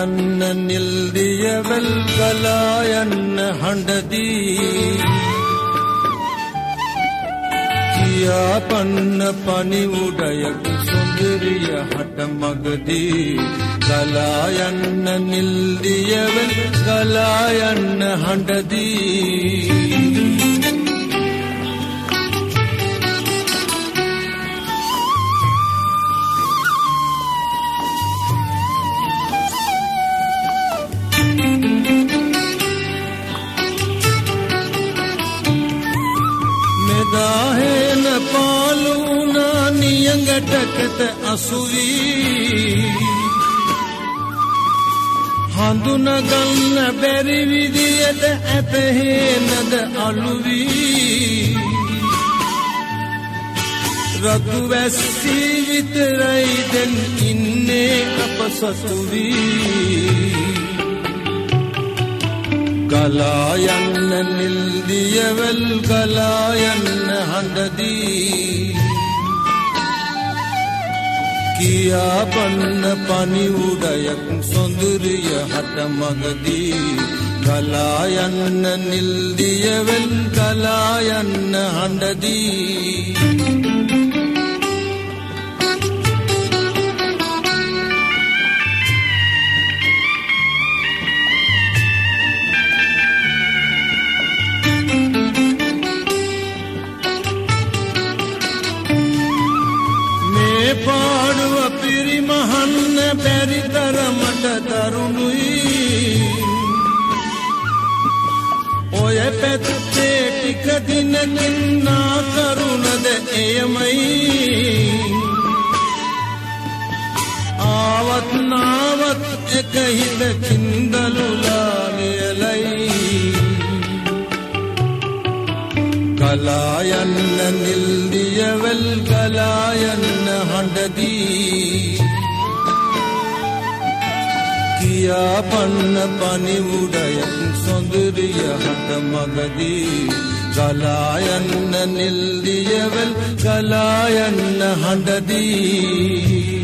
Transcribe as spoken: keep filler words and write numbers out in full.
යන්න නිල් දියවල් ගලා යන්න හඬදී කියාපන්න පණිවුඩයක් සුන්දරිය හට මගදී ගලා යන්න නිල් දියවල් ගලා යන්න හඬදී දාහෙන පාලුනා නියඟටකට අසුවී හඳුනගන්න බැරි විදියට ඇතහේනද අලුවී රතු වැස්සී විතරයි දැන් ඉන්නේ අප සතුවී ගලා යන්න නිල් දියවල් ගලා යන්න හඬදී කියාපන්න පණිවුඩයක් සොඳුරිය හට මගදී ගලා යන්න නිල් දියවල් ගලා යන්න හඬදී පාඩුව පිරිමහන්න බැරි තරමට දරුණුයි ඔය පැත්තේ ටික දිනකින් නා කරුණද එයමයි ආවත් නාවත් එක හිතකින් දලුලා නියලයි ගලා යන්න නිල් දියවල් ගලා යන්න හඬදී කියාපන්න පණිවුඩයක් සොඳුරිය හට මගදී ගලා යන්න නිල් දියවල් ගලා යන්න හඬදී